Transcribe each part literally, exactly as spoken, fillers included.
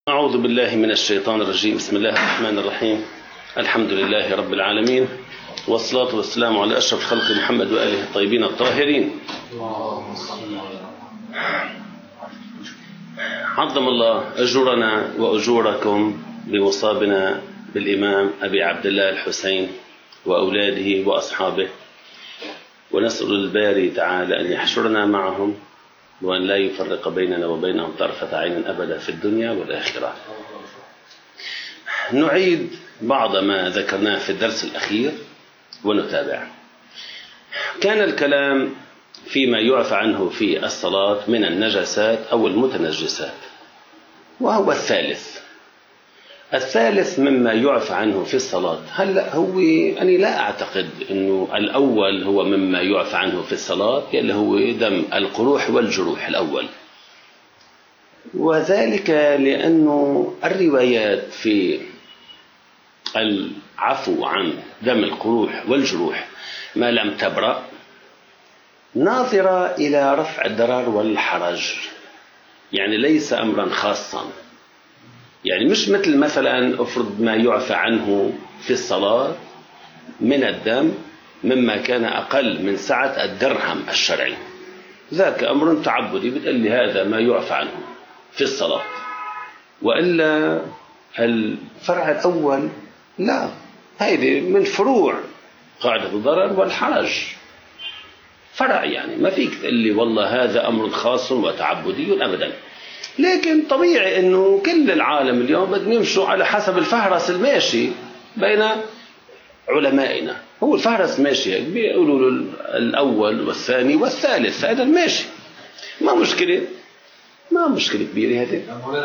أعوذ بالله من الشيطان الرجيم. بسم الله الرحمن الرحيم. الحمد لله رب العالمين، والصلاة والسلام على أشرف خلق محمد وآله الطيبين الطاهرين. عظم الله أجورنا وأجوركم بمصابنا بالإمام أبي عبد الله الحسين وأولاده وأصحابه، ونسأل الباري تعالى أن يحشرنا معهم وأن لا يفرق بيننا وبينهم طرفة عين أبدا في الدنيا والآخرة. نعيد بعض ما ذكرناه في الدرس الأخير ونتابع. كان الكلام فيما يعفى عنه في الصلاة من النجاسات أو المتنجسات، وهو الثالث الثالث مما يعفى عنه في الصلاة. هلا هو أنا لا أعتقد أنه الأول هو مما يعفى عنه في الصلاة، اللي هو دم القروح والجروح الأول، وذلك لأنه الروايات في العفو عن دم القروح والجروح ما لم تبرأ ناظرة إلى رفع الضرر والحرج، يعني ليس أمرا خاصا، يعني مش مثل مثلا أفرض ما يعفى عنه في الصلاة من الدم مما كان أقل من سعة الدرهم الشرعي، ذاك أمر تعبدي، بتقول لي هذا ما يعفى عنه في الصلاة. وإلا الفرع الأول لا، هذه من فروع قاعدة الضرر والحرج، فرع، يعني ما فيك تقول لي والله هذا أمر خاص وتعبدي أبدا. لكن طبيعي أنه كل العالم اليوم بدهم يمشوا على حسب الفهرس الماشي بين علمائنا، هو الفهرس ماشي بيقولوا له الأول والثاني والثالث، هذا الماشي، ما مشكلة، ما مشكلة كبيرة هذه.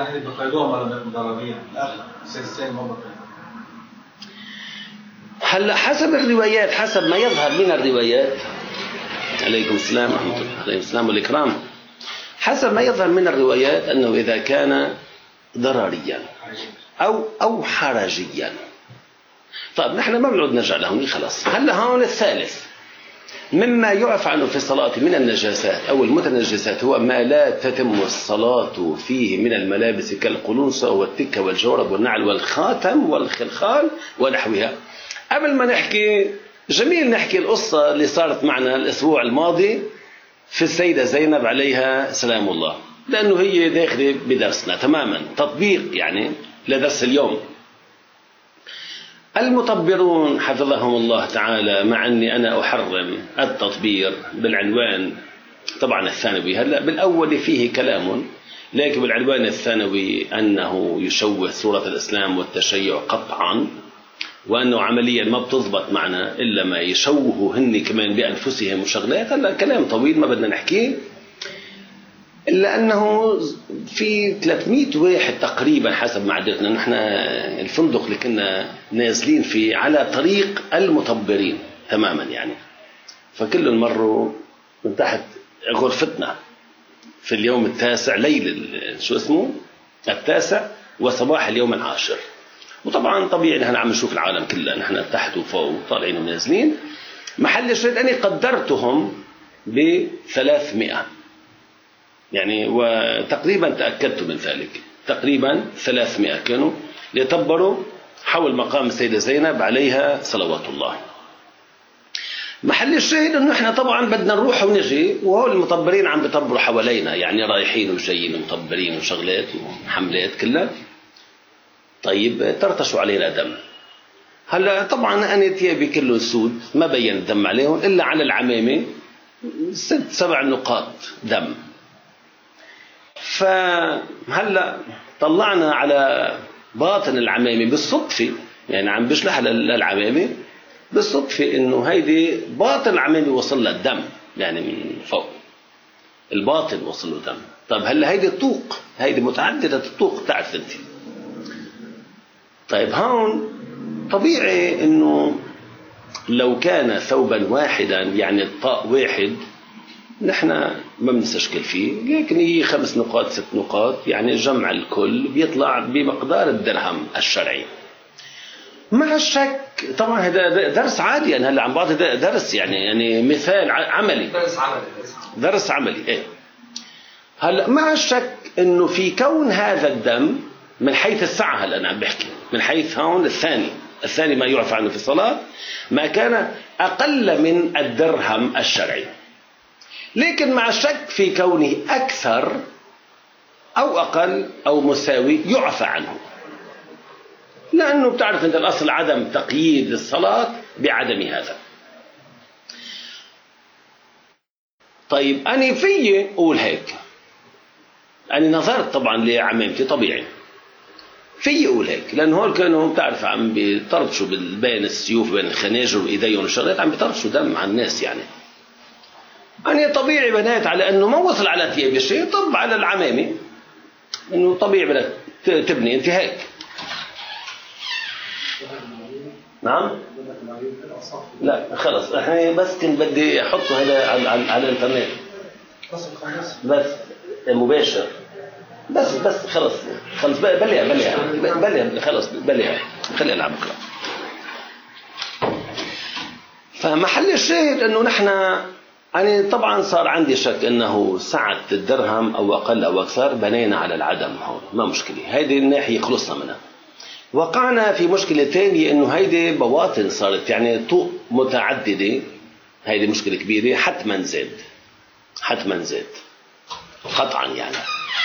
هلا حسب الروايات، حسب ما يظهر من الروايات، عليكم السلام ورحمة الله، عليكم السلام والإكرام، حسب ما يظهر من الروايات أنه إذا كان ضرريا أو أو حرجيا. طيب نحن ما بنعود نرجع لهون، خلاص. هلا هون الثالث مما يعفى عنه في الصلاة من النجاسات أو المتنجسات هو ما لا تتم الصلاة فيه من الملابس كالقلوصة والتكة والجورب والنعل والخاتم والخلخال ونحوها. قبل ما نحكي، جميل نحكي القصة اللي صارت معنا الأسبوع الماضي في السيدة زينب عليها سلام الله، لأنه هي داخلة بدرسنا تماما، تطبيق يعني لدرس اليوم. المطبرون حفظهم الله تعالى، مع أني أنا أحرم التطبير بالعنوان طبعا الثانوي، هلأ بالأول فيه كلام، لكن بالعنوان الثانوي أنه يشوه صورة الإسلام والتشيع قطعا، وأنه عمليا ما بتضبط معنا إلا ما يشوهوا هن كمان بأنفسهم وشغلات. هلا كلام طويل ما بدنا نحكيه، إلا أنه في ثلاثمئة واحد تقريبا حسب معدتنا نحن الفندق اللي كنا نازلين فيه على طريق المطبرين تماما، يعني فكل مروا من تحت غرفتنا في اليوم التاسع، ليل شو اسمه التاسع وصباح اليوم العاشر. وطبعا طبيعي نحن عم نشوف العالم كله، نحن تحت وفوق طالعين ونازلين. محل الشهد أني قدرتهم بثلاثمائة، يعني وتقريبا تأكدت من ذلك، تقريبا ثلاثمائة كانوا يطبروا حول مقام السيدة زينب عليها صلوات الله. محل الشهد أنه إحنا طبعا بدنا نروح ونجي، وهو المطبرين عم بيطبروا حوالينا، يعني رايحين وجايين ومطبرين وشغلات وحملات كلها. طيب ترتشوا علينا دم. هلا طبعا أنا ثيابي كله سود، ما بين الدم عليهم إلا على العمامة ست سبع نقاط دم. فهلا طلعنا على باطن العمامة بالصدفة، يعني عم بشلح للعمامة بالصدفة إنه هيدي باطن العمامة وصل له الدم، يعني من فوق الباطن وصل له دم. طب هلا هيدي الطوق، هيدي متعددة الطوق، تعرف أنت. طيب هون طبيعي إنه لو كان ثوبا واحدا، يعني الطاء واحد، نحن ما بنستشكل فيه، لكن هي خمس نقاط ست نقاط، يعني جمع الكل بيطلع بمقدار الدرهم الشرعي. مع الشك طبعا هذا درس عادي، يعني هلا عم بعطي درس، يعني يعني مثال عملي، درس عملي درس عملي ايه. هلا مع الشك انه في كون هذا الدم من حيث السعة. هلا أنا عم بحكي من حيث هون الثاني الثاني ما يعفى عنه في الصلاة ما كان أقل من الدرهم الشرعي، لكن مع الشك في كونه أكثر أو أقل أو مساوي يعفى عنه، لأنه بتعرف أنت الأصل عدم تقييد الصلاة بعدم هذا. طيب أنا في أقول هيك، أنا نظرت طبعا لعمامتي طبيعي في أقول هيك، لأنه هول كانوا بتعرف عم بيطرشوا بين السيوف بين الخناجر وإيديهم والشغلات، عم بيطرشوا دم على الناس. يعني أنا طبيعي بنيت على أنه ما وصل على ثيابي شيء، طب على العمامة أنه طبيعي بدك تبني أنت هيك. نعم لا خلص احنا بس كنت بدي احطه هذا على, على, على الانترنت بس مباشر بس بس خلص خلص بليها بليها بليها خلص بليها خلي العب بكره. فمحل الشاهد انه نحن أنا طبعا صار عندي شك انه سعة الدرهم او اقل او اكثر بنينا على العدم هون، ما مشكله، هيدي الناحيه خلصنا منها. وقعنا في مشكلة ثانية انه هيدي بواطن صارت يعني طوق متعددة، هيدي مشكلة كبيرة، حتما زاد حتما زاد قطعا يعني.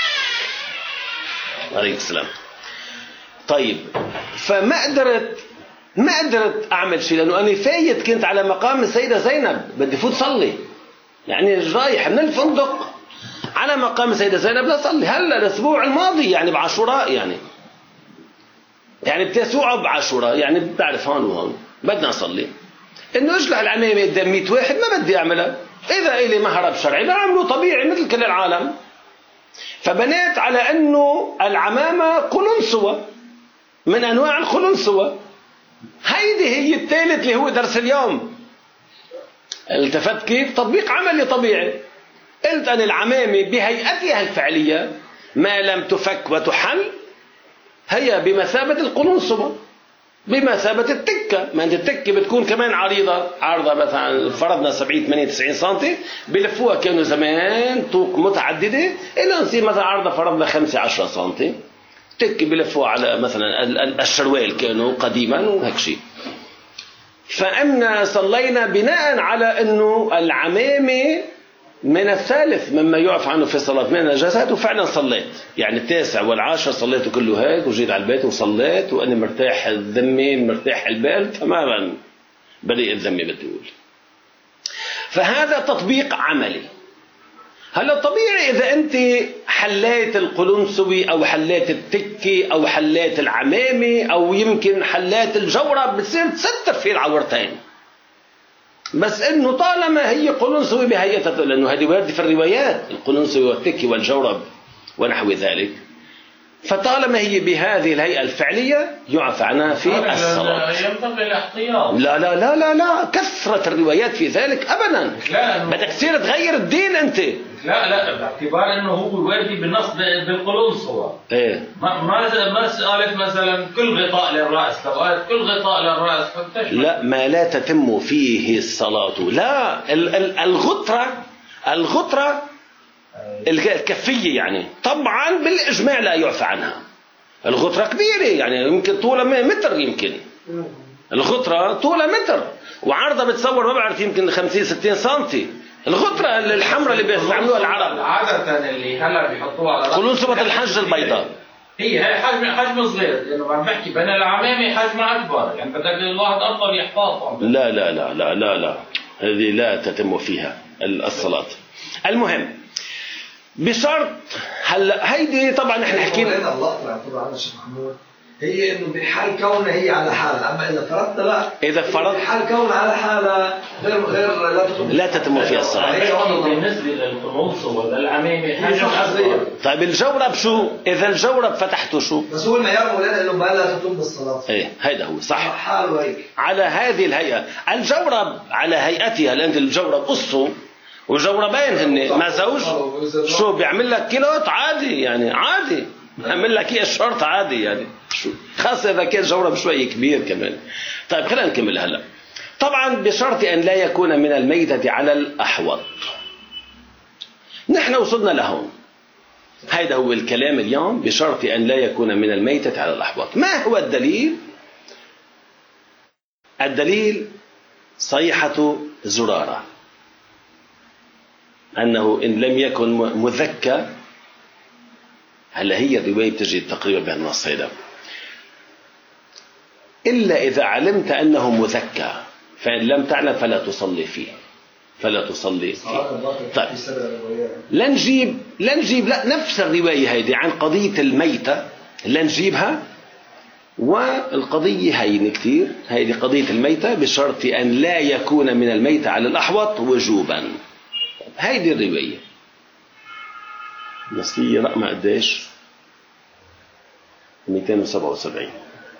عليك السلام. طيب فما قدرت ما قدرت اعمل شيء، لانه انا فايت كنت على مقام السيدة زينب، بدي فوت صلي، يعني رايح من الفندق على مقام السيدة زينب لصلي. هلا الاسبوع الماضي يعني بعاشوراء يعني يعني بتسوع بعاشوراء يعني بتعرف هون وهون بدنا نصلي، انه اشلح العمامه قدام مئة واحد ما بدي اعملها، اذا الي مهرب شرعي بعمله طبيعي مثل كل العالم. فبنيت على انه العمامه قلنسوه من انواع القلنسوه، هيدي هي الثالث اللي هو درس اليوم. التفت كيف تطبيق عملي طبيعي، قلت ان العمامه بهيئتها الفعليه ما لم تفك وتحل هي بمثابة القلنسوة، بمثابة التكة. ما أنت التكة بتكون كمان عريضة، عارضة مثلا فرضنا سبعين ثمانين تسعين سنتي، بلفوها كانوا زمان طوق متعددة إلى نصير مثلا عارضة فرضنا خمسة عشرة سنتي، تكة بلفوها على مثلا الشروال كانوا قديما وهيك شيء. فأمنا صلينا بناء على أنه العمامة من الثالث مما يعفى عنه في الصلاة من النجاسات، وفعلا صليت يعني التاسع والعاشر صليته كله هيك، وجيت على البيت وصليت وأنا مرتاح الذمة مرتاح البال تماما بريء الذمة بدي أقول. فهذا تطبيق عملي. هلا طبيعي إذا أنت حليت القلنسوي أو حليت التكي أو حليت العمامة أو يمكن حليت الجورب بتصير تستر في العورتين، بس انه طالما هي قلنسوي بهيئتها، لانه هذه وارده في الروايات القلنسوي والتكي والجورب ونحو ذلك، فطالما هي بهذه الهيئه الفعليه يعفى عنها في الصلاه. ينبغي الاحتياط. لا لا لا لا لا كثره الروايات في ذلك ابدا، بدك تصير تغير الدين انت. لا لا باعتبار انه هو واردي بالنص بالقلنسوه. ايه ما ما ما قالت مثلا كل غطاء للراس، لو قالت كل غطاء للراس فتشمل. لا ما لا تتم فيه الصلاه. لا الغطره الغطره الكفيه يعني طبعا بالاجماع لا يعفى عنها. الغطره كبيره يعني يمكن طولها متر، يمكن الغطره طولها متر وعرضها بتصور ما بعرف يمكن خمسين ستين سنتي. الغطرة الحمراء اللي بيستعملوها العرب عادة اللي هلا بيحطوها على قلنسوة الحج البيضاء، هي هي حجم حجم صغير، لانه عم بحكي بين العمامة حجمها اكبر، يعني بدك الواحد افضل يحفظها. لا لا لا لا لا لا هذه لا تتم فيها الصلاة. المهم بشرط هلا هيدي طبعا نحن حكينا الله طبعا الشيخ محمود، هي انه بحال كونها هي على حالها، اما اذا فرضت لا اذا فرضت بحال كونها على حالها غير غير لا تتم لا تتم فيها الصلاه. بالنسبه للقلنسوه والعمامه حجم اصغر. طيب الجورب شو؟ اذا الجورب فتحته شو؟ بس هو المعيار مولانا انه ما لا تتم بالصلاه. ايه هيدا هو صح حاله هيك على هذه الهيئه. الجورب على هيئتها، لان الجورب قصه وجوربين هن ما زوج شو بيعمل لك كيلوت عادي يعني عادي بيعمل لك ايه الشرط عادي يعني شو، خاصة إذا كان جورب شوي كبير كمان. طيب خلينا نكمل هلا. طبعا بشرط أن لا يكون من الميتة على الأحوط. نحن وصلنا لهون هذا هو الكلام اليوم، بشرط أن لا يكون من الميتة على الأحواض. ما هو الدليل؟ الدليل صيحة زرارة، أنه إن لم يكن مذكى، هلا هي الرواية تجي تقريبا بهالنص هذا، إلا إذا علمت أنه مذكى، فإن لم تعلم فلا تصلي فيه، فلا تصلي فيه. طيب لنجيب لنجيب لا نفس الرواية هذه عن قضية الميتة لنجيبها، والقضية هين كتير، هذه قضية الميتة بشرط أن لا يكون من الميتة على الأحوط وجوبا. هذه الرواية نصية رقم قديش؟ مئتين وسبعة وسبعين.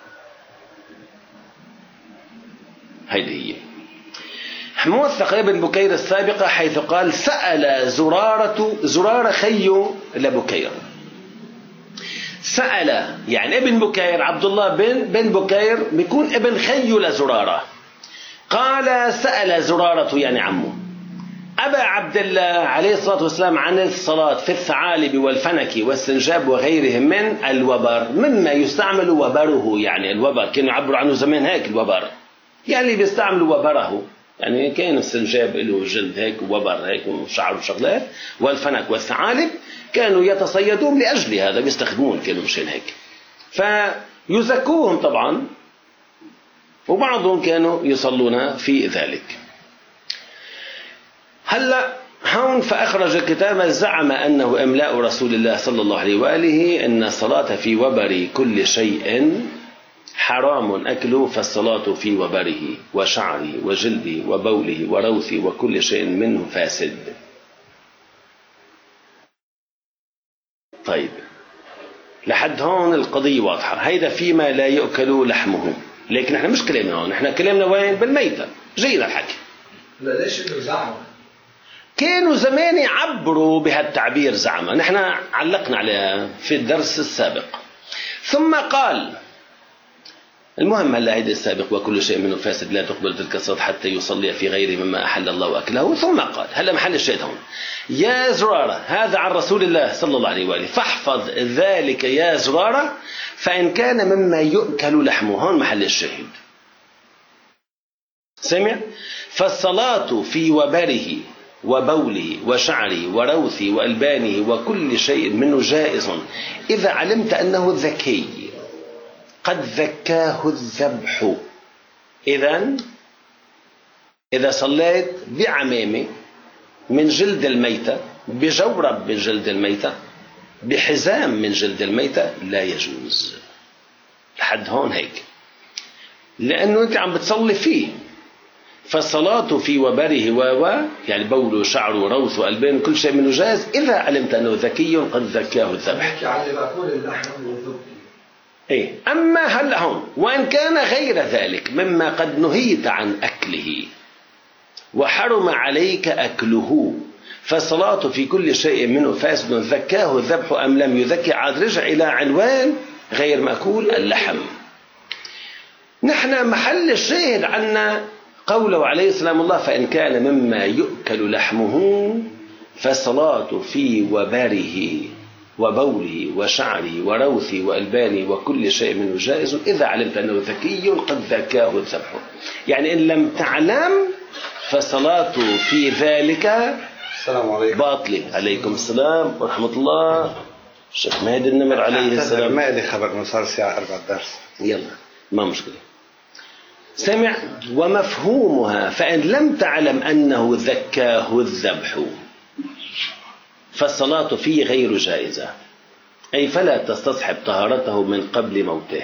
هذه هي موثق ابن بكير السابقة، حيث قال سأل زرارة زرارة خي لبكير. سأل يعني ابن بكير، عبد الله بن بن بكير بيكون ابن خي لزرارة. قال سأل زرارة يعني عمه أبا عبد الله عليه الصلاة والسلام عن الصلاة في الثعالب والفنك والسنجاب وغيرهم من الوبر، مما يستعمل وبره، يعني الوبر كانوا يعبروا عنه زمان هيك، الوبر يعني بيستعملوا وبره، يعني كان السنجاب له جلد هيك ووبر هيك وشعر وشغلات، والفنك والثعالب كانوا يتصيدون لأجل هذا، بيستخدمون كانوا مشان هيك، فيزكوهم طبعا، وبعضهم كانوا يصلون في ذلك. هلا هون فأخرج الكتاب زعم أنه إملاء رسول الله صلى الله عليه وآله أن الصلاة في وبر كل شيء حرام أكله، فالصلاة في وبره وشعره وجلده وبوله وروثه وكل شيء منه فاسد. طيب لحد هون القضية واضحة، هيدا فيما لا يؤكل لحمه، لكن احنا مش كلامنا هون، احنا كلامنا وين؟ بالميتة. جيد الحكي. لا ليش انه زعم؟ كانوا زمان يعبروا بهالتعبير زعما، نحن علقنا عليها في الدرس السابق. ثم قال المهم هلا هيدا السابق وكل شيء منه فاسد لا تقبل تلك الصلاة حتى يصلي في غيره مما أحل الله أكله. ثم قال هلا محل الشيء هون، يا زرارة، هذا عن رسول الله صلى الله عليه وآله، فاحفظ ذلك يا زرارة فإن كان مما يؤكل لحمه. هون محل الشاهد. سمع؟ فالصلاة في وبره وبوله وشعره وروثه وألبانه وكل شيء منه جائز إذا علمت أنه ذكي قد ذكاه الذبح. إذن إذا صليت بعمامة من جلد الميتة، بجورب من جلد الميتة، بحزام من جلد الميتة، لا يجوز. لحد هون هيك، لأنه أنت عم بتصلي فيه. فالصلاة في وبره و يعني بول وشعر وروث وألبان كل شيء منه جائز إذا علمت أنه ذكي قد ذكاه الذبح. إيه. أما هلا هون وإن كان غير ذلك مما قد نهيت عن أكله وحرم عليك أكله، فالصلاة في كل شيء منه فاسد ذكاه الذبح أم لم يذكي. عاد رجع إلى عنوان غير مأكول اللحم. نحن محل الشاهد عنا قوله عليه السلام الله فإن كان مما يؤكل لحمه فالصلاة في وبره وبوله وشعره وروثه وألبانه وكل شيء منه جائز إذا علمت أنه ذكي قد ذكاه الذبح. يعني إن لم تعلم فالصلاة في ذلك السلام عليكم. باطلة. عليكم السلام ورحمة الله. الشيخ مهدي النمر عليه السلام. ما لي خبر من صار الساعة أربعة الدرس. يلا ما مشكلة. سمع. ومفهومها فإن لم تعلم أنه ذكاه الذبح فالصلاة فيه غير جائزة، أي فلا تستصحب طهارته من قبل موته.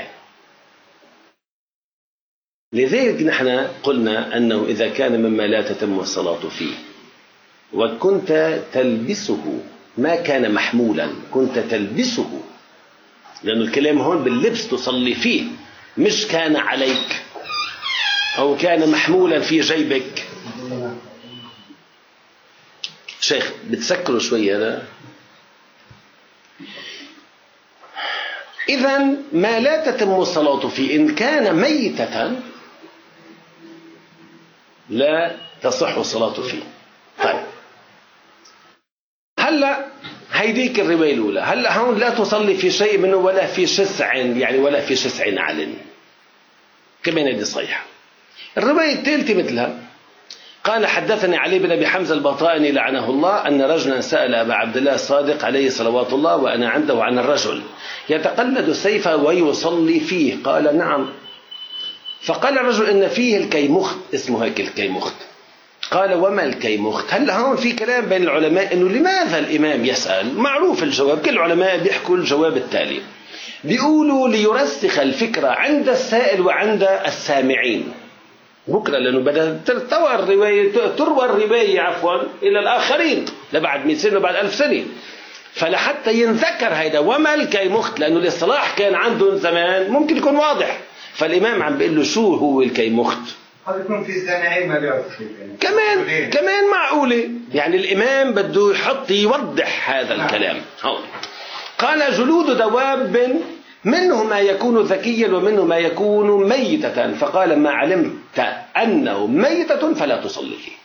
لذلك نحن قلنا أنه إذا كان مما لا تتم الصلاة فيه وكنت تلبسه، ما كان محمولا كنت تلبسه، لأن الكلام هون باللبس تصلي فيه، مش كان عليك أو كان محمولا في جيبك. شيخ بتسكروا شوي هذا. إذن ما لا تتم الصلاة فيه إن كان ميتة لا تصح الصلاة فيه. طيب هلا هيديك الرواية الأولى. هلا هون لا تصلي في شيء منه ولا في شسع، يعني ولا في شسع نعل، كمان هذه صحيحة. الرواية الثالثة مثلها، قال حدثني علي بن أبي حمزة البطائني لعنه الله أن رجلا سأل أبا عبد الله الصادق عليه صلوات الله وأنا عنده عن الرجل يتقلد سيفه ويصلي فيه، قال نعم. فقال الرجل إن فيه الكيمخت، اسمه هيك الكيمخت. قال وما الكيمخت؟ هلا هون في كلام بين العلماء إنه لماذا الإمام يسأل؟ معروف الجواب، كل العلماء بيحكوا الجواب التالي، بيقولوا ليرسخ الفكرة عند السائل وعند السامعين. بكرة لأنه بدأ تروى الرواية تروى الرواية عفوا إلى الآخرين لبعد مئة سنة وبعد ألف سنة، فلحتى ينذكر هيدا وما الكيمخت، لأنه الاصطلاح كان عندهم زمان ممكن يكون واضح، فالإمام عم بيقول له شو هو الكيمخت. قد يكون في سامعين ما بيعرفوا شيء كمان كمان معقولة، يعني الإمام بده يحط يوضح هذا الكلام. هون قال جلود دواب منه ما يكون ذكيا ومنه ما يكون ميتة، فقال ما علمت أنه ميتة فلا تصلي فيه.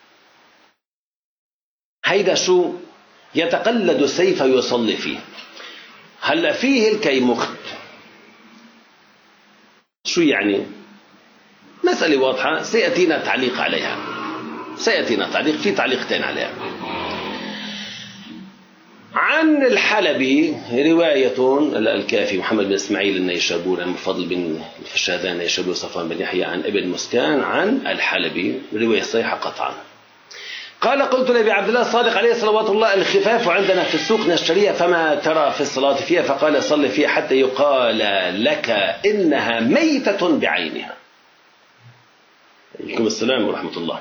هيدا شو؟ يتقلد السيف يصلي فيه. هلا فيه الكيمخت شو يعني؟ مسألة واضحة، سيأتينا تعليق عليها، سيأتينا تعليق في تعليقتين عليها. عن الحلبي رواية الكافي محمد بن إسماعيل النيشابوري عن فضل بن الفشادان النيشابوري صفوان بن يحيى عن ابن مسكان عن الحلبي رواية صحيحة قطعا. قال قلت لأبي عبد الله الصادق عليه صلوات الله الخفاف عندنا في السوق نشتريها فما ترى في الصلاة فيها؟ فقال صل فيها حتى يقال لك إنها ميتة بعينها. عليكم السلام ورحمة الله.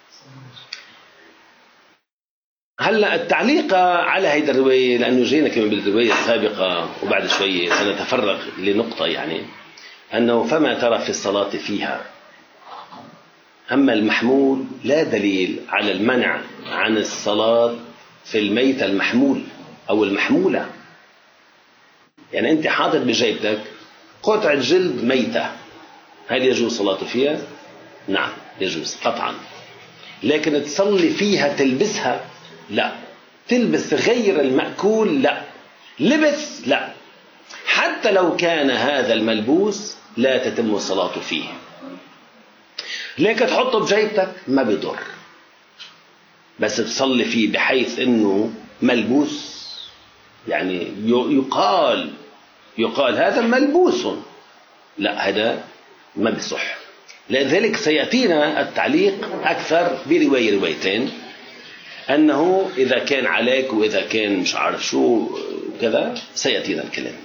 هلا التعليق على هيدا الرواية، لأنه جينا كمان بالرواية السابقة وبعد شوية سنتفرغ لنقطة، يعني أنه فما ترى في الصلاة فيها. أما المحمول لا دليل على المنع عن الصلاة في الميتة المحمول أو المحمولة. يعني أنت حاطط بجيبتك قطعة جلد ميتة، هل يجوز الصلاة فيها؟ نعم يجوز قطعا، لكن تصلي فيها تلبسها؟ لا. تلبس غير المأكول؟ لا. لبس؟ لا. حتى لو كان هذا الملبوس لا تتم الصلاة فيه، لكن تحطه بجيبتك ما بيضر، بس تصلي فيه بحيث انه ملبوس، يعني يقال يقال هذا ملبوس، لا هذا ما بيصح. لذلك سيأتينا التعليق أكثر برواية روايتين، أنه إذا كان عليك وإذا كان مش عارف شو كذا سيأتينا الكلام.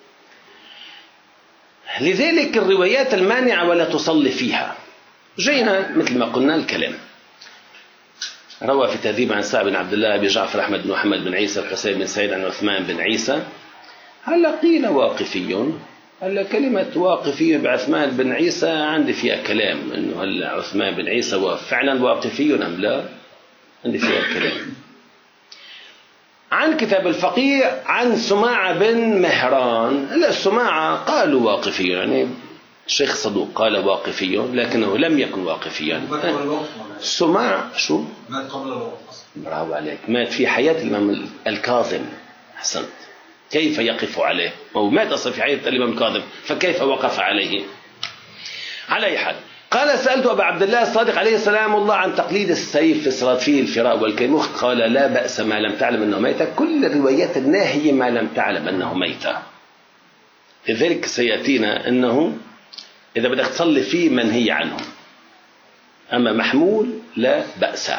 لذلك الروايات المانعة ولا تصلي فيها جينا مثل ما قلنا الكلام. روى في تهذيب عن سعد بن عبد الله أبي جعفر أحمد بن محمد بن عيسى الحسين بن سعيد عن عثمان بن عيسى. هلا قيل واقفي، هلا كلمة واقفي بعثمان بن عيسى عندي فيها كلام، إنه هلا عثمان بن عيسى هو فعلا واقفي أم لا، عندي فيها كلام. عن كتاب الفقيه عن سماعة بن مهران، هلا السماعة قالوا واقفي، يعني الشيخ صدوق قال واقفي لكنه لم يكن واقفيا. سماع شو؟ مات قبل الوقت. برافو عليك، مات في حياة الإمام الكاظم. أحسنت. كيف يقف عليه؟ هو مات أصلا في حياة الإمام الكاظم، فكيف وقف عليه؟ على أي حال، قال سألت أبا عبد الله الصادق عليه السلام الله عن تقليد السيف في الصلاة فيه الفراء والكيمخت، قال لا بأس ما لم تعلم أنه ميتة. كل الروايات الناهية ما لم تعلم أنه ميتة. لذلك سيأتينا أنه إذا بدك تصلي فيه منهي عنه، أما محمول لا بأس.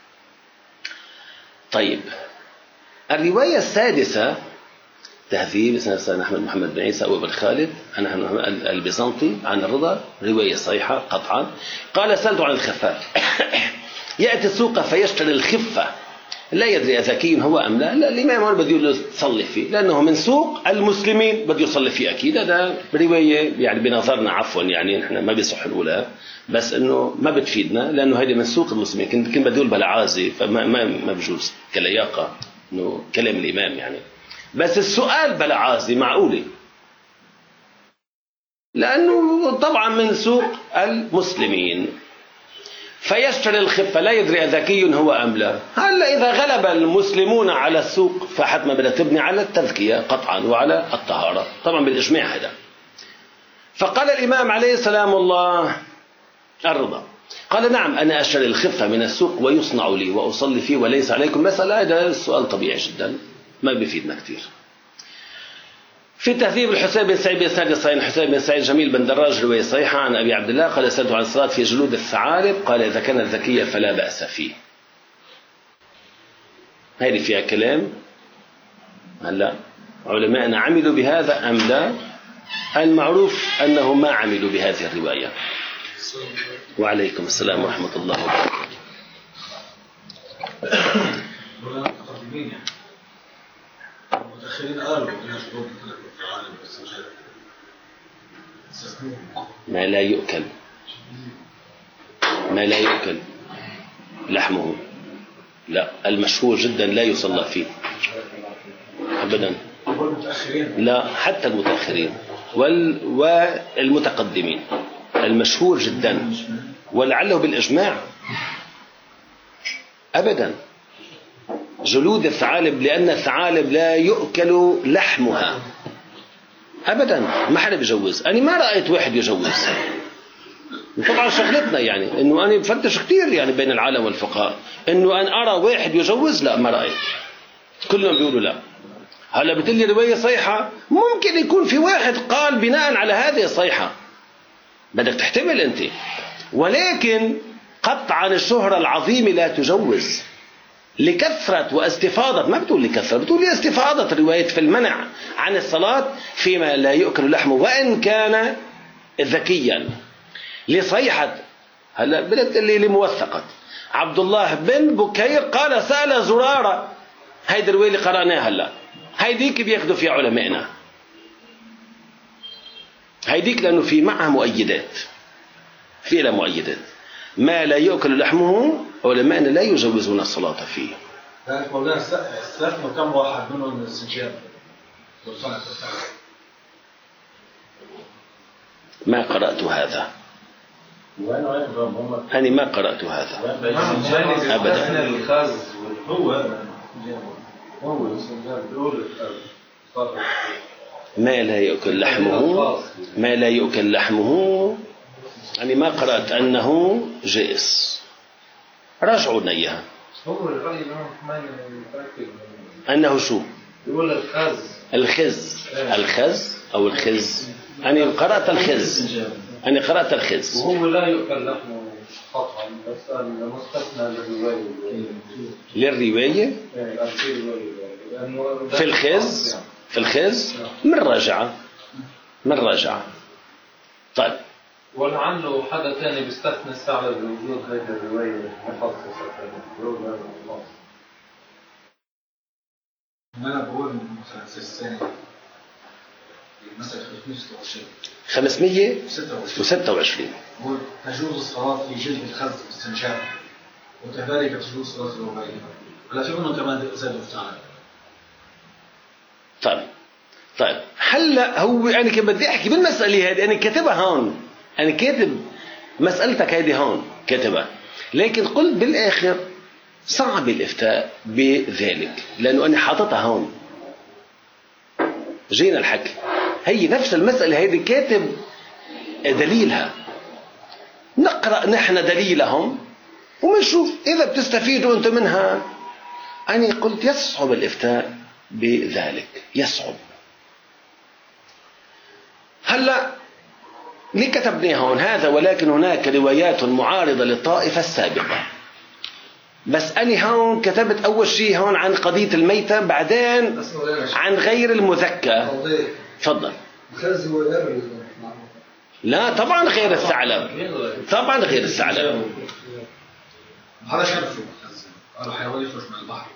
طيب الرواية السادسة تهذيب سنة أحمد محمد بن عيسى أبو بن خالد عن البيزنطي عن الرضا، رواية صحيحة قطعا. قال سألت عن الخفاف يأتي السوق فيشتري الخفة لا يدري أذكي هو أم لا. لا الإمام هون بده يقول له تصلي فيه لأنه من سوق المسلمين بده يصلي فيه أكيد. هذا رواية يعني بنظرنا عفوا يعني نحن ما بيصح الأولى، بس إنه ما بتفيدنا لأنه هذه من سوق المسلمين. كنت كنت بدي أقول بلعازي فما ما ما بجوز كلياقة إنه كلام الإمام يعني، بس السؤال بلعازي معقولة لأنه طبعا من سوق المسلمين. فيشتري الخفة، لا يدري أذكي هو أم لا. هلا إذا غلب المسلمون على السوق فحتما بدها تبني على التذكية قطعا وعلى الطهارة، طبعا بالإجماع هذا. فقال الإمام عليه السلام الله الرضا، قال نعم أنا أشتري الخفة من السوق ويصنع لي وأصلي فيه وليس عليكم مسألة. هذا السؤال طبيعي جدا ما بيفيدنا كثير. في تهذيب الحسين بن سعيد بن سعيد الصحيح، الحسين بن سعيد جميل بن دراج رواية صحيحة عن أبي عبد الله قال سألت عن الصلاة في جلود الثعالب قال إذا كانت ذكية فلا بأس فيه. هذه فيها كلام. هلا علماءنا عملوا بهذا أم لا؟ المعروف أنه ما عملوا بهذه الرواية. وعليكم السلام ورحمة الله وبركاته. المتأخرين قالوا ما لا يؤكل ما لا يؤكل لحمه، لا، المشهور جدا لا يصلى فيه أبدا، لا حتى المتأخرين وال والمتقدمين، المشهور جدا ولعله بالإجماع أبدا جلود الثعالب، لأن الثعالب لا يؤكل لحمها أبدا، ما حدا بيجوز. أنا ما رأيت واحد يجوز. طبعا شغلتنا يعني إنه أنا بفتش كتير يعني بين العالم والفقهاء إنه أن أرى واحد يجوز، لا ما رأيت، كلهم بيقولوا لا. هلا بتقول لي رواية صحيحة، ممكن يكون في واحد قال بناء على هذه الصيحة، بدك تحتمل أنت، ولكن قطعا الشهرة العظيمة لا تجوز لكثرة واستفاضة، ما بتقول لكثرة، بتقول لاستفاضة الروايات في المنع عن الصلاة فيما لا يؤكل لحمه وإن كان ذكيا. لصيحة هلا بدت اللي لموثقة عبد الله بن بكير قال سأل زرارة، هيدي الرواية اللي قرأناها هلا، هيديك بياخذوا فيها علمائنا، هيديك لأنه في معها مؤيدات، في لها مؤيدات. ما لا يؤكل لحمه علمائنا لا يجوزون الصلاة فيه. ذلك مولانا استثنوا كم واحد منهم من السجاد؟ ما قرأت هذا، أنا ما قرأت هذا أبدا. هو ما لا يؤكل لحمه ما لا يؤكل لحمه يعني ما قرأت أنه جائز. راجعوا إياها. هو الرأي الإمام يتركز أنه شو؟ يقول الخز الخز الخز أو الخز. أنا قرأت الخز أنا قرأت الخز وهو لا يؤكل لحمه قطعا، بس المستثنى للرواية للرواية في الخز في الخز من راجعة من راجعة. طيب ولعله حدا ثاني بيستثني استعمل بوجود هذه الرواية مخصصة له. أنا بقول مثلا السنة مثلا خمسمية وستة وعشرين تجوز الصلاة في جلد الخز باستنجاب، وكذلك تجوز صلاة الرباعية، ولا في منهم كمان زاد وفتعال. طيب طيب هلا هو أنا كنت بدي أحكي بالمسألة هذه، أنا كاتبها هون، أنا كاتب مسألتك هذه هون كاتبها، لكن قلت بالآخر صعب الإفتاء بذلك لأنه أنا حاططها هون. جينا الحكي هي نفس المسألة هذه كاتب دليلها، نقرأ نحن دليلهم ومنشوف إذا بتستفيدوا أنتم منها. أنا قلت يصعب الإفتاء بذلك، يصعب. هلأ ليه كتبني هون هذا؟ ولكن هناك روايات معارضة للطائفة السابقة، بس أنا هون كتبت أول شيء هون عن قضية الميتة، بعدين عن غير المذكى. تفضل. لا طبعا غير الثعلب، طبعا غير الثعلب. هذا شرف قالوا حيوان يخرج من البحر.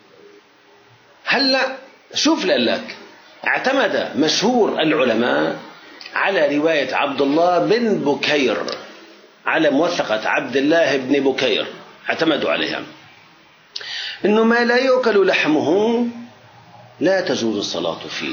هلا شوف لك اعتمد مشهور العلماء على رواية عبد الله بن بكير، على موثقة عبد الله بن بكير، اعتمدوا عليها إنه ما لا يؤكل لحمه لا تجوز الصلاة فيه.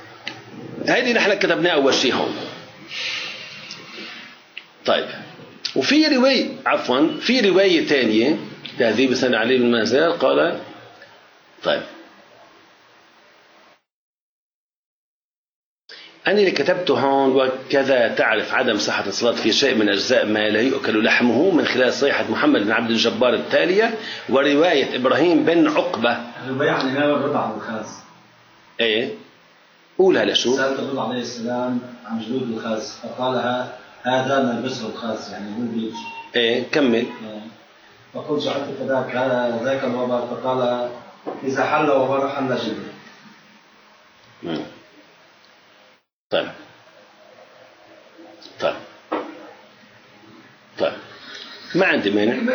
هذه نحن كتبناها أول شيء هون. طيب وفي رواية عفوا في رواية تانية تهذيب سنة علي بن مازال قال طيب أنا اللي كتبته هون وكذا تعرف عدم صحة الصلاة في شيء من أجزاء ما لا يؤكل لحمه من خلال صيحة محمد بن عبد الجبار التالية ورواية إبراهيم بن عقبة. الرواية عن الإمام الرضا عن الخاز. إيه قولها لشو؟ سألت الرضا عليه السلام عن جلود الخاز فقال هذا نلبسه الخاز يعني هو بيج. إيه كمل. فقلت جعلت فذاك ذاك الوبر فقال إذا حل وبر حل جلده. طيب طيب طيب ما عندي مانع.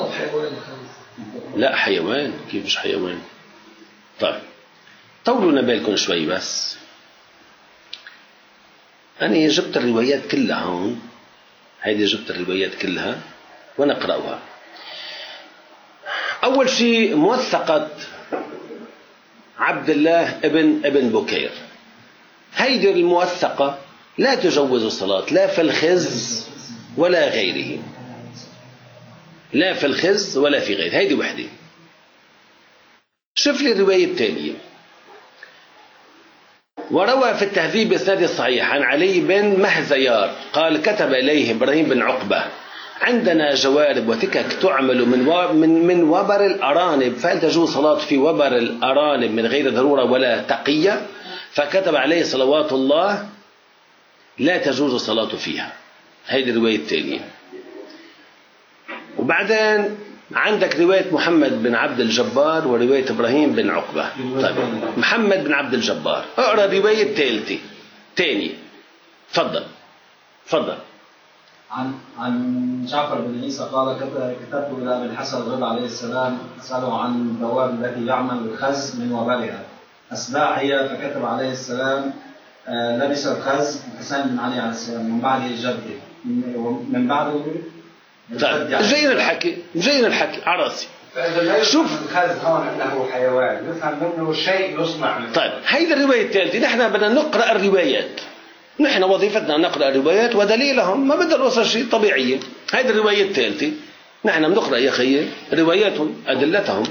لا حيوان كيف مش حيوان. طيب طولوا بالكم شوي بس. أنا جبت الروايات كلها هون هيدي جبت الروايات كلها ونقرأها. أول شيء موثقة عبد الله ابن ابن بكير. هيدي الموثقة لا تجوز الصلاة لا في الخز ولا غيره لا في الخز ولا في غيره. هيدي وحدة. شوف لي الرواية التالية. وروى في التهذيب بإسناد الصحيح عن علي بن مهزيار قال كتب إليه إبراهيم بن عقبة عندنا جوارب وتكك تعمل من من من وبر الأرانب فهل تجوز صلاة في وبر الأرانب من غير ضرورة ولا تقية؟ فكتب عليه صلوات الله لا تجوز الصلاة فيها. هذه الرواية الثانية. وبعدين عندك رواية محمد بن عبد الجبار ورواية إبراهيم بن عقبة. طيب محمد بن عبد الجبار اقرأ الرواية الثالثة تاني. تفضل تفضل. عن عن جعفر بن عيسى قال كتبت إلى أبي الحسن الرضا عليه السلام أسأله عن الدواب التي يعمل الخز من وبرها أسباع هي فكتب عليه السلام آه لبس الخز حسين بن علي عليه السلام من بعد جده من بعد طيب جايين الحكي جايين الحكي عراسي. شوف الخز هون انه حيوان نفهم منه شيء يصنع منه. طيب هيدي الروايه الثالثه. نحن بدنا نقرا الروايات. نحن وظيفتنا نقرا الروايات ودليلهم ما بدنا نوصل شيء طبيعيه. هيدي الروايه الثالثه نحن بنقرا يا خيي رواياتهم ادلتهم.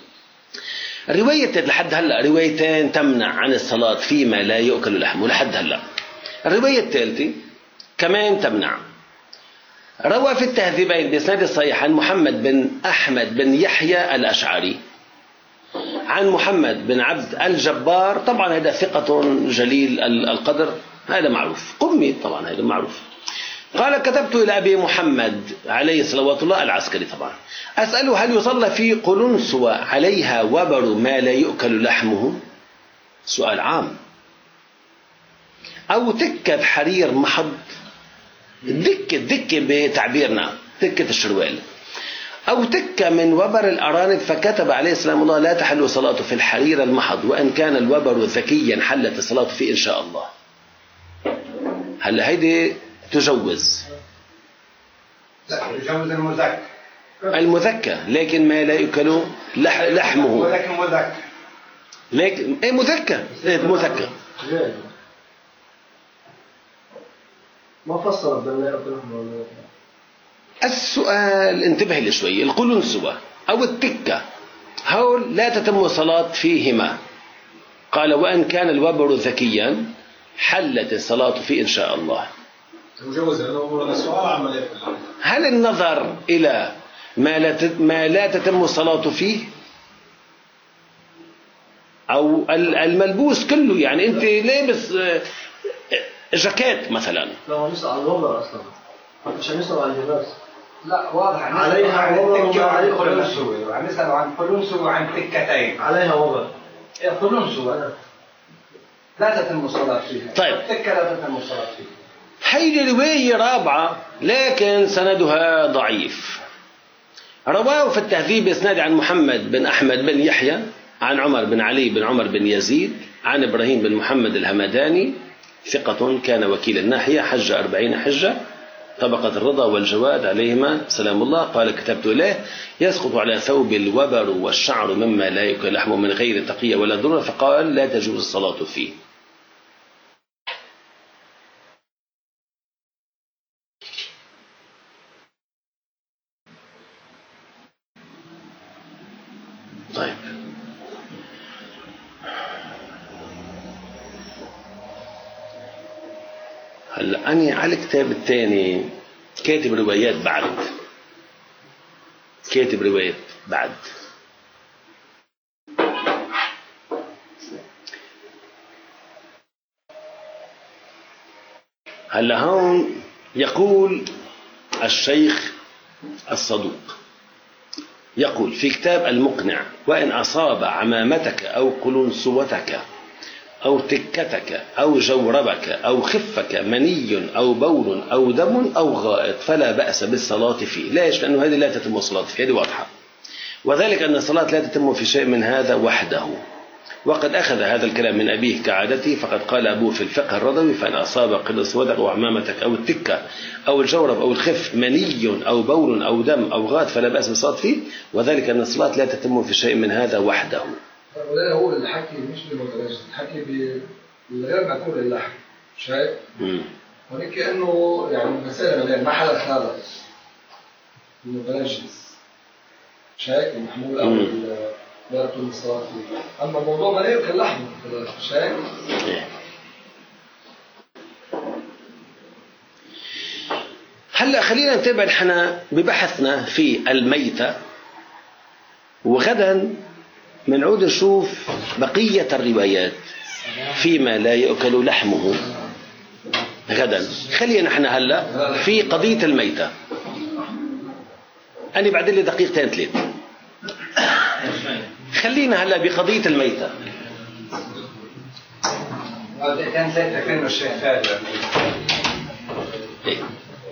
رواية لحد هلا روايتين تمنع عن الصلاة فيما لا يؤكل لحمه لحد هلا. الرواية الثالثة كمان تمنع. روى في التهذيبين بإسناد الصحيح عن محمد بن أحمد بن يحيى الأشعري عن محمد بن عبد الجبار. طبعا هذا ثقة جليل القدر هذا معروف قمي طبعا هذا معروف. قال كتبت إلى أبي محمد عليه صلوات الله العسكري طبعا أسأله هل يصلى في قلنسوة عليها وبر ما لا يؤكل لحمه؟ سؤال عام. أو تكة حرير محض دكة دكة بتعبيرنا تكة الشروال أو تكة من وبر الأرانب فكتب عليه السلام الله لا تحل الصلاة في الحرير المحض وأن كان الوبر ذكيا حلت الصلاة فيه إن شاء الله. هل هيدي تجوز؟ لا يجوز المذكر المذكى لكن ما لا يؤكل لحمه ولكن مذكر لكن ايه مذكى ايه مذكى ما فسر بالله يؤكل لحمه. السؤال انتبه لي شوي. القلنسوة أو التكة هول لا تتم الصلاة فيهما. قال وأن كان الوبر ذكيا حلت الصلاة فيه إن شاء الله. مجوز لأنه السؤال عمل هل النظر إلى ما لا ما لا تتم الصلاة فيه أو الملبوس كله يعني أنت لابس جاكيت مثلا. لا نسأل عن الوبر أصلا مش هنسأل عن اللباس. لا واضح عليها عن التكة وعن وبر قلنسوة وعن نسأل عن قلنسوة وعن تكتين عليها وبر. قلنسوة لا تتم الصلاة فيها. طيب التكة لا تتم الصلاة فيها. هيدي رواية رابعة لكن سندها ضعيف. رواه في التهذيب بإسناد عن محمد بن أحمد بن يحيى عن عمر بن علي بن عمر بن يزيد عن إبراهيم بن محمد الهمداني ثقة كان وكيل الناحية حج أربعين حجة طبقة الرضا والجواد عليهما سلام الله. قال كتبت إليه يسقط على ثوب الوبر والشعر مما لا يؤكل لحمه من غير تقية ولا ضرورة فقال لا تجوز الصلاة فيه. طيب هلا أنا على الكتاب الثاني كاتب روايات بعد، كاتب روايات بعد. هلا هون يقول الشيخ الصدوق، يقول في كتاب المقنع: وإن أصاب عمامتك أو قلنسوتك أو تكتك أو جوربك أو خفك مني أو بول أو دم أو غائط فلا بأس بالصلاة فيه. ليش؟ لأنه هذه لا تتم الصلاة فيه، هذه واضحة. وذلك أن الصلاة لا تتم في شيء من هذا وحده. وقد أخذ هذا الكلام من أبيه كعادته، فقد قال أبوه في الفقه الرضوي: فإن أصاب قلنسوتك أو عمامتك أو التكة أو الجورب أو الخف مني أو بول أو دم أو غائط فلا بأس بالصلاة فيه. وذلك أن الصلاة لا تتم في شيء من هذا وحده. ولا هو الحكي مش بالمتنجس، الحكي بالغير مأكول اللحم، شايف؟ هونيك كأنه يعني مسألة مليان ما حدا خالق المتنجس، شايف؟ المحمول أو لا تكون الصلاة فيه. أما الموضوع مليان كاللحم، شايف؟ هلا خلينا نتابع نحن ببحثنا في الميتة، وغدا منعود نشوف بقية الروايات فيما لا يؤكل لحمه غدا. خلينا نحن هلا في قضية الميتة. أنا بعد لي دقيقتين ثلاثة، خلينا هلا بقضية الميتة. دقيقتين ثلاثة كلمة الشيخ فادي. إيه؟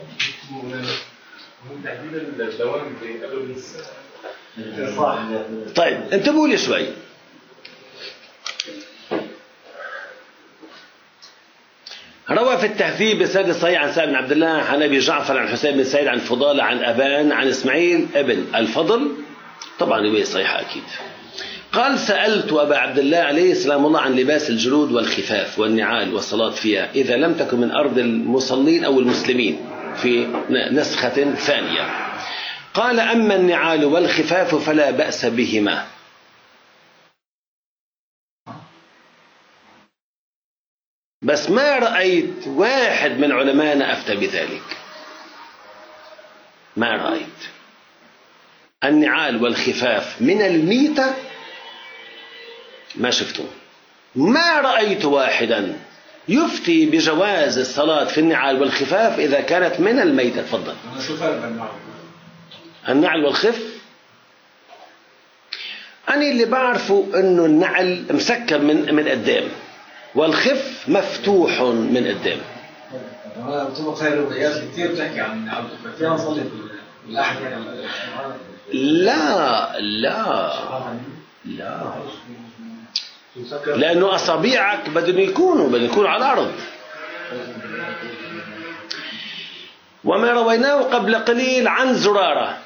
تحديد الدوام قبل طيب انتبهوا لي شوي. روى في التهذيب بسند صحيح عن سالم بن عبد الله عن ابي جعفر عن حسين بن سعيد عن فضالة عن ابان عن اسماعيل ابن الفضل، طبعا رواية صحيحة اكيد. قال: سألت أبا عبد الله عليه السلام الله عن لباس الجلود والخفاف والنعال والصلاة فيها إذا لم تكن من أرض المصلين أو المسلمين، في نسخة ثانية. قال: أما النعال والخفاف فلا بأس بهما. بس ما رأيت واحد من علمائنا أفتى بذلك، ما رأيت. النعال والخفاف من الميتة ما شفته، ما رأيت واحدا يفتي بجواز الصلاة في النعال والخفاف إذا كانت من الميتة. تفضل. أنا شو فرق بين النعل والخف؟ أنا اللي بعرفه إنه النعل مسكر من من قدام، والخف مفتوح من قدام. أنا بتبقى خير الروايات كثير بتحكي عن النعال، فيها نصلي باللحم. لا لا لا، لأنه أصابيعك بدهم يكونوا بدهم يكونوا على الأرض. وما رويناه قبل قليل عن زرارة: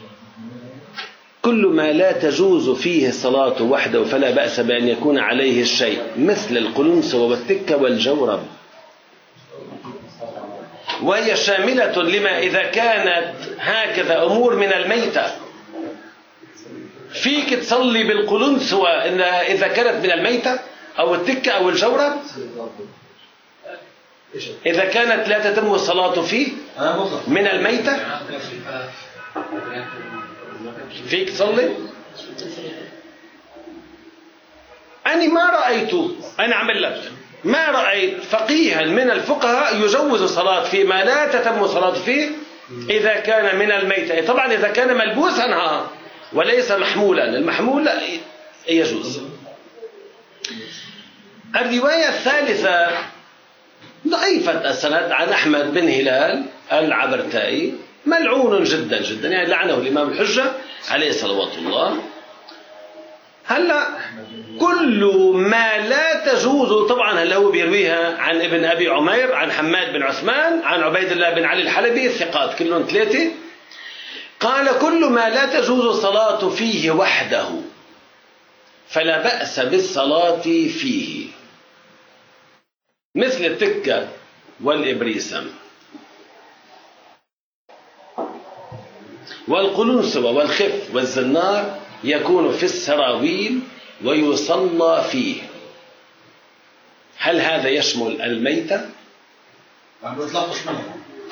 كل ما لا تجوز فيه الصلاة وحده فلا بأس بأن يكون عليه الشيء، مثل القلنسوة والتكة والجورب. وهي شاملة لما إذا كانت هكذا أمور من الميتة. فيك تصلي بالقلنسوة إذا كانت من الميتة، أو التكة أو الجورب، إذا كانت لا تتم الصلاة فيه من الميتة. فيك تصلي. أنا ما رأيت، أنا عمل لك ما رأيت فقيها من الفقهاء يجوز الصلاة فيما لا تتم الصلاة فيه إذا كان من الميتة. طبعا إذا كان ملبوسا وليس محمولا، المحمول يجوز. الرواية الثالثة ضعيفة السند عن أحمد بن هلال العبرتائي، ملعون جدا جدا، يعني لعنه الإمام الحجة عليه صلوات الله. هلا كل ما لا تجوز، طبعا هلا هو بيرويها عن ابن أبي عمير عن حماد بن عثمان عن عبيد الله بن علي الحلبي، الثقات كلهم ثلاثة. قال: كل ما لا تجوز الصلاة فيه وحده فلا بأس بالصلاة فيه، مثل التكة والإبريسم والقلنسوة والخف والزنار يكون في السراويل ويصلى فيه، هل هذا يشمل الميتة؟ ما بيطلقش منه.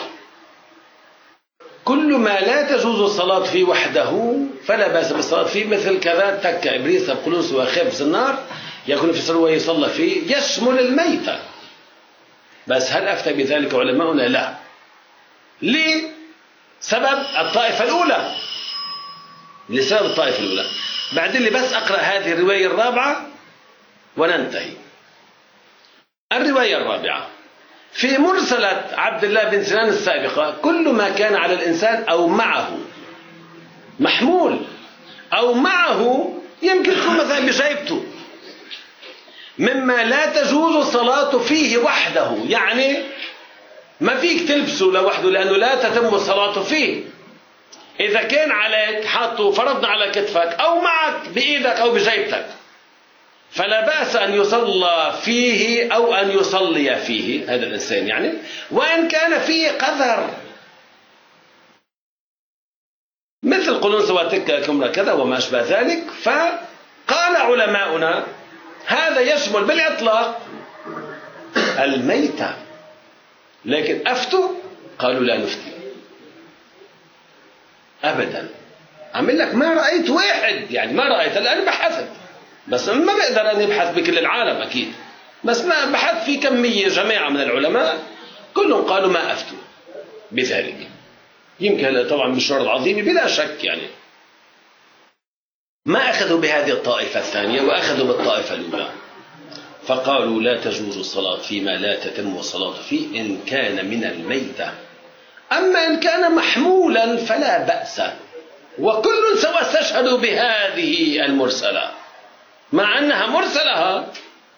كل ما لا تجوز الصلاة فيه وحده فلا بأس بالصلاة فيه، مثل كذا تك إبريس بقلوس وخبز النار يكون في السراويل ويصلى فيه، يشمل الميتة. بس هل أفتى بذلك علماؤنا؟ لا. ليه؟ سبب الطائفة الأولى، لسبب الطائفة الأولى. بعدين لي بس أقرأ هذه الرواية الرابعة وننتهي. الرواية الرابعة في مرسلة عبد الله بن سنان السابقة: كل ما كان على الإنسان أو معه محمول أو معه يمكن يكون مثلا بجيبته مما لا تجوز الصلاة فيه وحده، يعني ما فيك تلبسه لوحده لأنه لا تتم الصلاة فيه. إذا كان عليك حاطه فرضنا على كتفك أو معك بإيدك أو بجيبتك فلا بأس أن يصلى فيه أو أن يصلي فيه هذا الإنسان، يعني وإن كان فيه قذر مثل قولون سواتك كمرة كذا وما أشبه ذلك. فقال علماؤنا هذا يشمل بالإطلاق الميتة، لكن أفتوا قالوا لا نفتي أبدا. عمل لك ما رأيت واحد، يعني ما رأيت، الآن بحثت بس ما بقدر أن يبحث بكل العالم أكيد، بس ما بحث في كمية جماعة من العلماء كلهم قالوا ما أفتوا بذلك. يمكن هذا طبعا مشوار العظيم بلا شك، يعني ما أخذوا بهذه الطائفة الثانية وأخذوا بالطائفة الأولى، فقالوا لا تجوز الصلاة فيما لا تتم الصلاة فيه إن كان من الميتة، أما إن كان محمولا فلا بأس. وكل سوى استشهدوا بهذه المرسلة مع أنها مرسلة.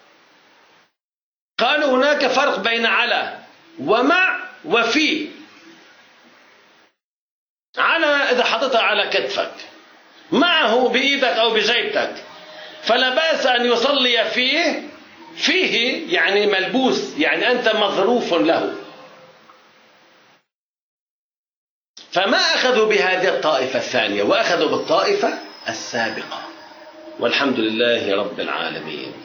قالوا هناك فرق بين على ومع وفي. على إذا حطتها على كتفك، معه بإيدك أو بجيبتك فلا بأس أن يصلي فيه، فيه يعني ملبوس، يعني أنت مظروف له. فما أخذوا بهذه الطائفة الثانية وأخذوا بالطائفة السابقة، والحمد لله رب العالمين.